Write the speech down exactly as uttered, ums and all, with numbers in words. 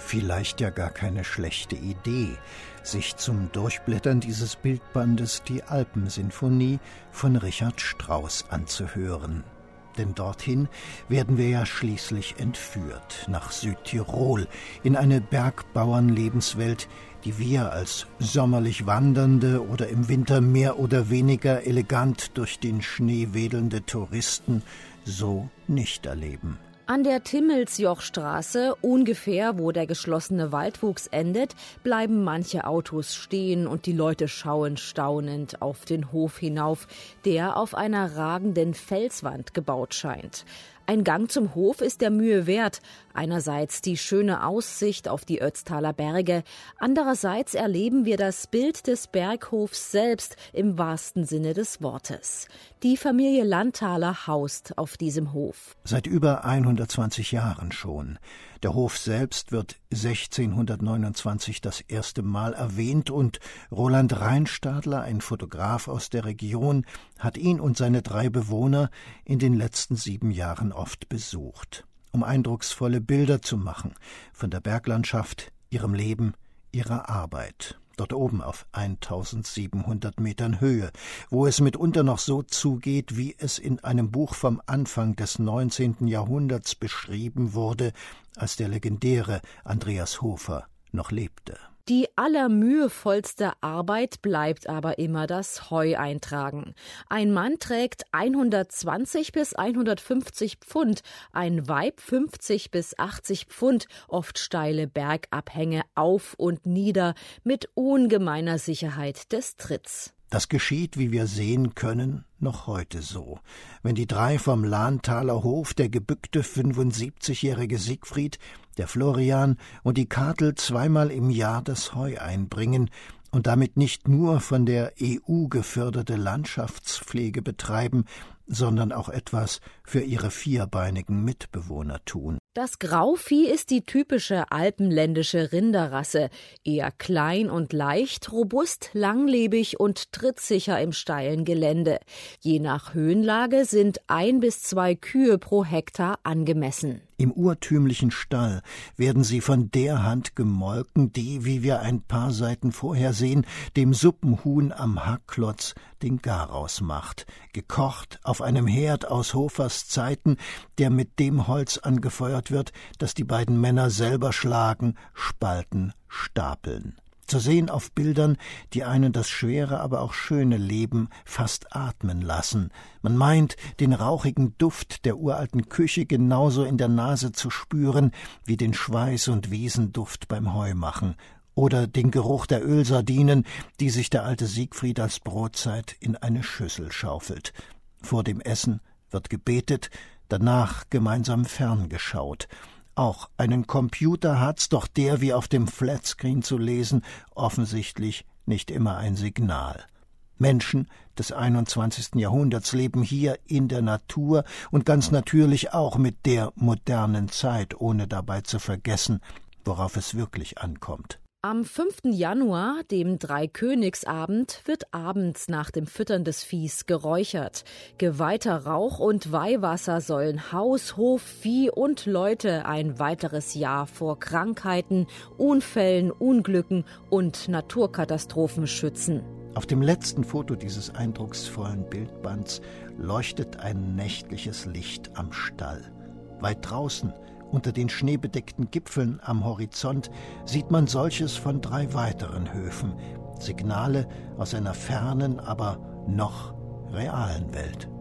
vielleicht ja gar keine schlechte Idee, sich zum Durchblättern dieses Bildbandes die Alpensinfonie von Richard Strauss anzuhören. Denn dorthin werden wir ja schließlich entführt, nach Südtirol, in eine Bergbauernlebenswelt, die wir als sommerlich wandernde oder im Winter mehr oder weniger elegant durch den Schnee wedelnde Touristen so nicht erleben. An der Timmelsjochstraße, ungefähr wo der geschlossene Waldwuchs endet, bleiben manche Autos stehen und die Leute schauen staunend auf den Hof hinauf, der auf einer ragenden Felswand gebaut scheint. Ein Gang zum Hof ist der Mühe wert. Einerseits die schöne Aussicht auf die Ötztaler Berge, andererseits erleben wir das Bild des Berghofs selbst im wahrsten Sinne des Wortes. Die Familie Landthaler haust auf diesem Hof. Seit über hundertzwanzig Jahren schon. Der Hof selbst wird sechzehnhundertneunundzwanzig das erste Mal erwähnt und Roland Reinstadler, ein Fotograf aus der Region, hat ihn und seine drei Bewohner in den letzten sieben Jahren oft besucht, um eindrucksvolle Bilder zu machen von der Berglandschaft, ihrem Leben, ihrer Arbeit. Dort oben auf eintausendsiebenhundert Metern Höhe, wo es mitunter noch so zugeht, wie es in einem Buch vom Anfang des neunzehnten Jahrhunderts beschrieben wurde, als der legendäre Andreas Hofer noch lebte. Die allermühevollste Arbeit bleibt aber immer das Heu eintragen. Ein Mann trägt hundertzwanzig bis hundertfünfzig Pfund, ein Weib fünfzig bis achtzig Pfund, oft steile Bergabhänge auf und nieder mit ungemeiner Sicherheit des Tritts. Das geschieht, wie wir sehen können, noch heute so. Wenn die drei vom Lahnthaler Hof, der gebückte fünfundsiebzigjährige Siegfried, der Florian und die Katel zweimal im Jahr das Heu einbringen und damit nicht nur von der E U geförderte Landschaftspflege betreiben, sondern auch etwas für ihre vierbeinigen Mitbewohner tun. Das Grauvieh ist die typische alpenländische Rinderrasse, eher klein und leicht, robust, langlebig und trittsicher im steilen Gelände. Je nach Höhenlage sind ein bis zwei Kühe pro Hektar angemessen. Im urtümlichen Stall werden sie von der Hand gemolken, die, wie wir ein paar Seiten vorher sehen, dem Suppenhuhn am Hackklotz den Garaus macht, gekocht auf einem Herd aus Hofers Zeiten, der mit dem Holz angefeuert wird, das die beiden Männer selber schlagen, spalten, stapeln. Zu sehen auf Bildern, die einen das schwere, aber auch schöne Leben fast atmen lassen. Man meint, den rauchigen Duft der uralten Küche genauso in der Nase zu spüren, wie den Schweiß- und Wiesenduft beim Heumachen. Oder den Geruch der Ölsardinen, die sich der alte Siegfried als Brotzeit in eine Schüssel schaufelt. Vor dem Essen wird gebetet, danach gemeinsam ferngeschaut. Auch einen Computer hat's, doch der, wie auf dem Flatscreen zu lesen, offensichtlich nicht immer ein Signal. Menschen des einundzwanzigsten Jahrhunderts leben hier in der Natur und ganz natürlich auch mit der modernen Zeit, ohne dabei zu vergessen, worauf es wirklich ankommt. Am fünften Januar, dem Dreikönigsabend, wird abends nach dem Füttern des Viehs geräuchert. Geweihter Rauch und Weihwasser sollen Haus, Hof, Vieh und Leute ein weiteres Jahr vor Krankheiten, Unfällen, Unglücken und Naturkatastrophen schützen. Auf dem letzten Foto dieses eindrucksvollen Bildbands leuchtet ein nächtliches Licht am Stall. Weit draußen, unter den schneebedeckten Gipfeln am Horizont, sieht man solches von drei weiteren Höfen. Signale aus einer fernen, aber noch realen Welt.